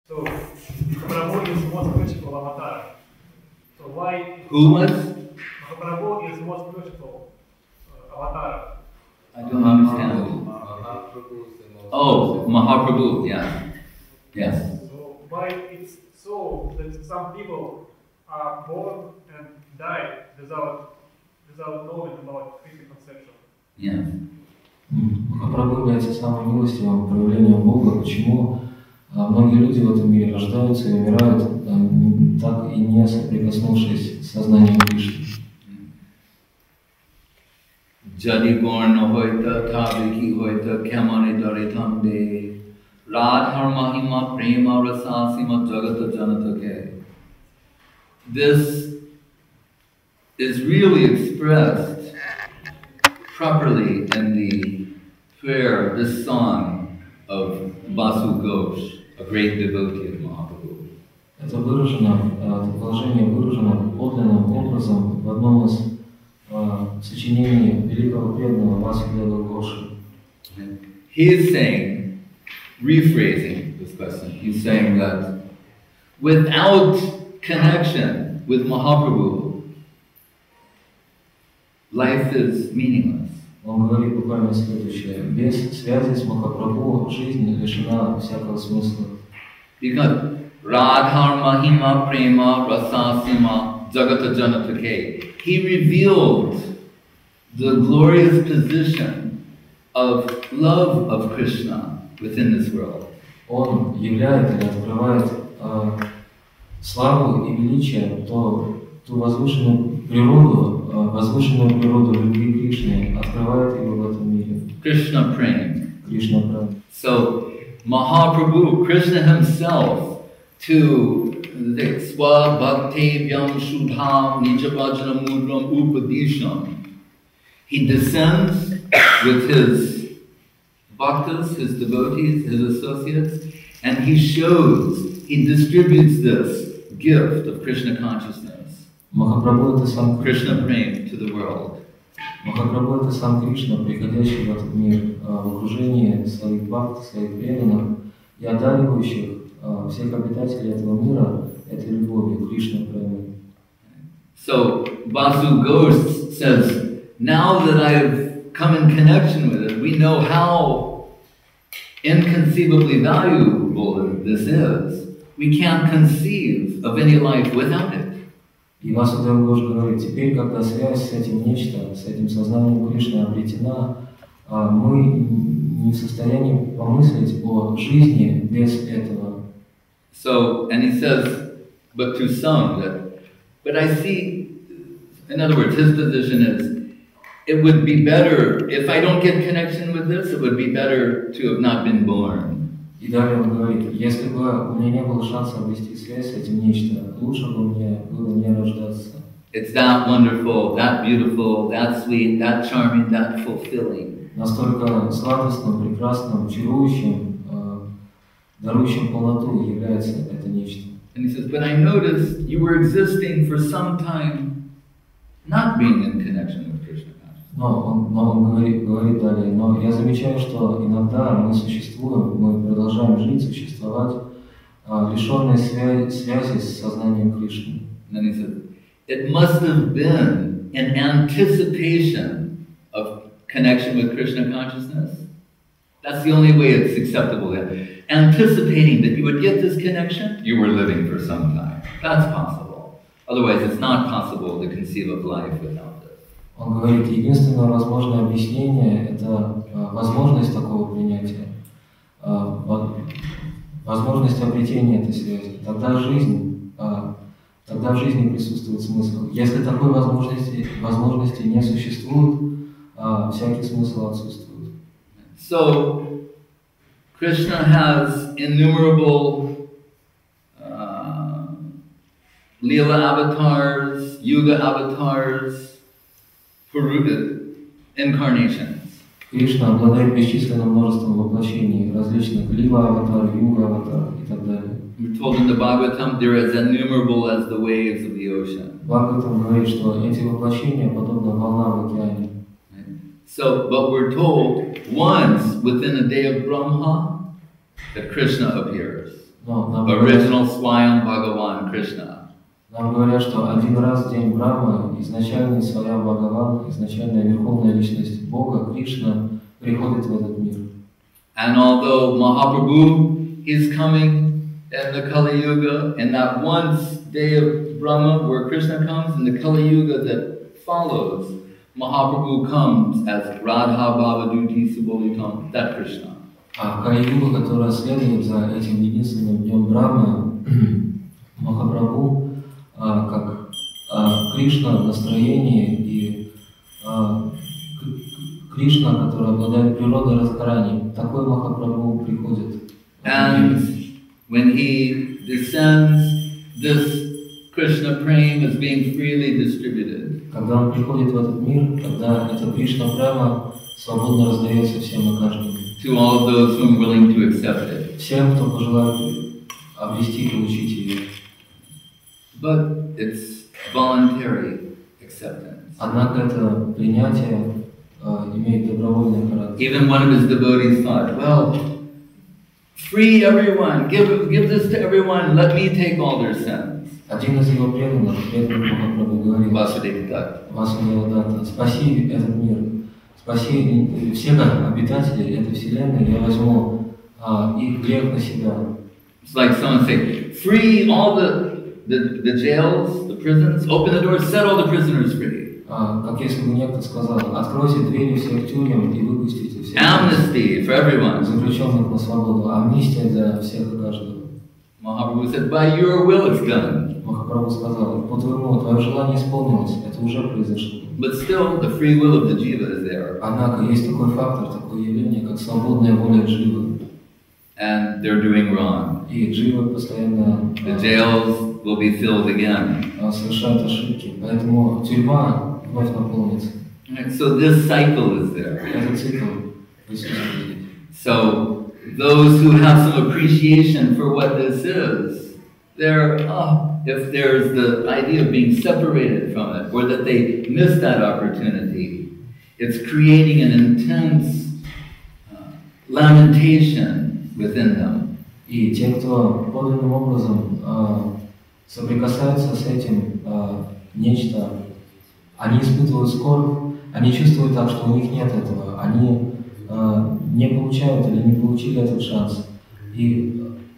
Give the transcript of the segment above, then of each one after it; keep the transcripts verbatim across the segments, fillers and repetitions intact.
So, Mahaprabhu is most beautiful avatar. So why? Who was? Mahaprabhu is most beautiful uh, avatar. I don't understand. Oh, Mahaprabhu, yeah. Yes. So why it's so that some people are born and die without without knowing about Krishna conception? Yes. Махапрабху является самым милостивым проявлением Бога. Почему многие люди в этом мире рождаются и умирают, так и не соприкоснувшись с сознанием Кришны? Jadi born hoita thabiki hoita kemani daritam de radhar mahima prema rasasima jagata janatake. This is really expressed properly in the prayer, this song of Basu Ghosh, a great devotee of Mahaprabhu. Это выражено, это положение выражено подлинным образом в одном из сочинений великого преданного Васудева Гоши. He is saying, rephrasing this question, he's saying that without connection with Mahaprabhu, life is meaningless. Он говорит буквально следующее: без связи с Махапрабху жизнь лишена всякого смысла. Because Radhar Mahima Prema Rasasima Jagata Janatake, he revealed the glorious position of love of Krishna within this world. Он являет или открывает э, славу и величие, то, ту возвышенную природу, э, возвышенную природу любви Кришны, открывает его в этом мире. Krishna Prem. Krishna Prem. So Mahaprabhu, Krishna himself, to the Swa Bhaktevyam Shudham Nijabhajana Mudram Upadisham, he descends with his bhaktas, his devotees, his associates, and he shows, he distributes this gift of Krishna consciousness, Махапрабху это сам Krishna Prem, to the world. Махапрабху это сам Кришна, приходящий в этот мир в окружении своих бхакт, своих преданных и одаривающих всех обитателей этого мира этой любовью, Кришна Према. So Basu Ghosh says, now that I've come in connection with it, we know how inconceivably valuable this is. We can't conceive of any life without it. И Васудева Гош говорит, теперь, когда связь с этим нечто, с этим сознанием Кришны обретена, мы не в состоянии помыслить о жизни без этого. So, and he says, but to some, that, but I see, in other words, his position is, it would be better, if I don't get connection with this, it would be better to have not been born. И далее он говорит, если бы у меня не было шанса обрести связь с этим нечто, лучше бы мне было не рождаться. It's that wonderful, that beautiful, that sweet, that charming, that fulfilling. Настолько сладостным, прекрасным, чарующим, дарующим полноту является это нечто. And he says, but I noticed you were existing for some time, not being in connection with Krishna consciousness. Но он, но он говорит, говорит далее, но я замечаю, что иногда мы существуем, мы продолжаем жить, существовать, лишенные связи, связи с сознанием Кришны. And then he said, it must have been in anticipation of connection with Krishna consciousness. That's the only way it's acceptable then. Anticipating that you would get this connection, you were living for some time. That's possible. Otherwise, it's not possible to conceive of life without this. Он говорит, единственное возможное объяснение – это возможность такого принятия, возможность обретения этой связи. Тогда жизнь, тогда в жизни присутствует смысл. Если такой возможности, возможности не существует, всякий смысл отсутствует. So, Krishna has innumerable uh, Leela avatars, Yuga avatars, Puruta incarnations. Кришна обладает бесчисленным множеством воплощений, различных лила-аватар, юга-аватар и так далее. We're told in the Bhagavatam they're as innumerable as the waves of the ocean. Бхагаватам говорит, что эти воплощения подобны волнам в океане. So, but we're told once within a day of Brahma that Krishna appears. Но нам говорят, original Swayam Bhagavan Krishna. нам говорят, что один раз в день Брахмы, изначальный Сваям Бхагаван, изначальная верховная личность Бога, Кришна, приходит в этот мир. And although Mahaprabhu is coming in the Kali Yuga, and that one day of Brahma where Krishna comes, in the Kali Yuga that follows, Mahaprabhu comes as Radha Bhavaduti Subolitam, that Krishna. А в Кали-югу, которая следует за этим единственным днем Брахмы, Махапрабху, а, как а, Кришна в настроении и а, Кришна, который обладает природой Радхарани, такой Махапрабху приходит. And when he descends, this Krishna Prema is being freely distributed. Когда он приходит в этот мир, тогда эта Кришна Према свободно раздается всем и каждому. To all of those who are willing to accept it. Всем, кто пожелает обрести и получить ее. But it's voluntary acceptance. Однако это принятие uh, имеет добровольный характер. Even one of his devotees thought, well, free everyone, give, give this to everyone, let me take all their sins. Один из его преданных, преданных Махапрабху, говорил: Vasudeva Datta. Vasudeva Datta, спаси этот мир, спаси всех обитателей этой вселенной, я возьму а, их грех на себя. It's like someone saying, free all the, the, the jails, the prisons, open the doors, set all the prisoners free. А, как если бы некто сказал: откройте двери всех тюрем и выпустите всех Amnesty for everyone. заключенных на свободу, амнистия для всех и каждого. Mahaprabhu said, by your will it's done. Махапрабху сказал: по твоему, твое желание исполнилось, это уже произошло. But still, the free will of the jiva is there. Однако есть такой фактор, такое явление, как свободная воля дживы. And they're doing wrong. И дживы постоянно The jails will be filled again. а, совершают ошибки, поэтому тюрьма вновь наполнится. Right, so this cycle is there. Этот цикл присутствует. So those who have some appreciation for what this is, they're, oh, if there's the idea of being separated from it, or that they miss that opportunity, it's creating an intense uh, lamentation within them. И те, кто подлинным образом а, соприкасаются с этим а, нечто, они испытывают скорбь, они чувствуют так, что у них нет этого, они а, не получают или не получили этот шанс. И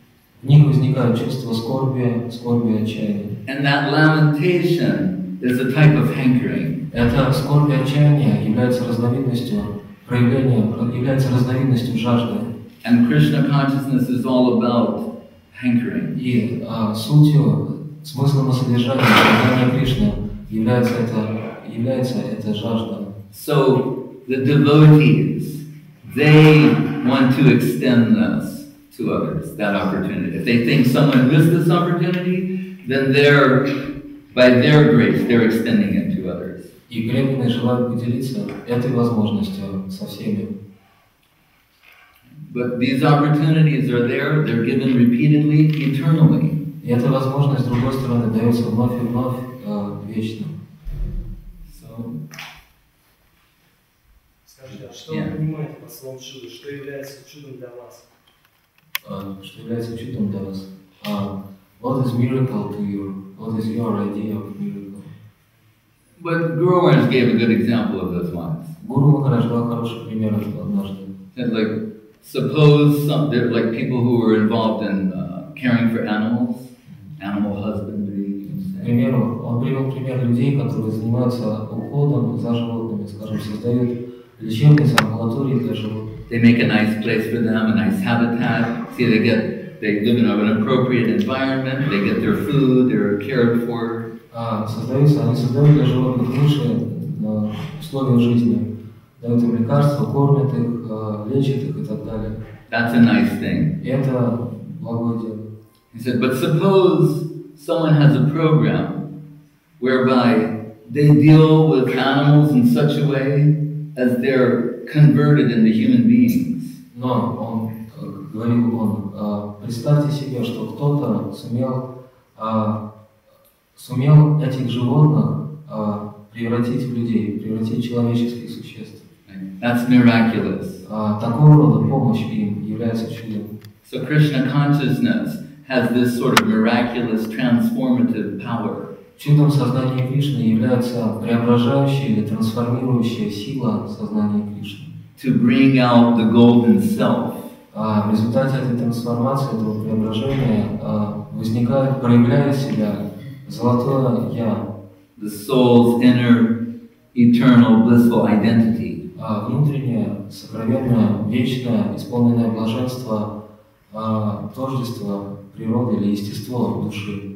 в них возникает чувство скорби, скорби и отчаяния. And that lamentation is a type of hankering. Это скорбь и отчаяние является разновидностью проявления, является разновидностью жажды. And Krishna consciousness is all about hankering. И а, сутью, смыслом и содержанием сознания Кришны является это, является эта жажда. So the devotees, they want to extend this to others, that opportunity. If they think someone missed this opportunity, then they're, by their grace, they're extending it to others. И преданные желают поделиться этой возможностью со всеми. But these opportunities are there, they're given repeatedly, eternally. И эта возможность, с другой стороны, дается вновь и вновь э, вечно. So, Скажите, а что Yeah. вы понимаете под словом чудо? Что является чудом для вас? э, что является чудом для вас. Uh, what is miracle to you? What is your idea of miracle? but Guru Maharaj gave a good example of this once. Гуру Махарадж дал хороший пример однажды. That like, suppose some, there like people who were involved in uh, caring for animals, animal husbandry. К примеру, он привел пример людей, которые занимаются уходом за животными, скажем, создают лечебницы, амбулатории для животных. They make a nice place for them, a nice habitat. See, they get, they live in an appropriate environment. They get their food. They're cared for. А, создаются, они создают для животных лучшие а, условия жизни, дают им лекарства, кормят их, а, лечат их и так далее. That's a nice thing. И это благое дело. He said, but suppose someone has a program whereby they deal with animals in such a way as they're converted into human beings. Но он, как говорил он, а, представьте себе, что кто-то сумел, а, сумел этих животных а, превратить в людей, превратить в человеческих существ. That's miraculous. А, такого рода помощь им является чудом. So Krishna consciousness has this sort of miraculous transformative power. Чудом сознания Кришны является преображающая или трансформирующая сила сознания Кришны. To bring out the golden self. А в результате этой трансформации, этого преображения а, возникает, проявляет себя золотое Я. The soul's inner, eternal, blissful identity. А внутреннее, сокровенное, вечное, исполненное блаженство, а, тождество природы или естество души.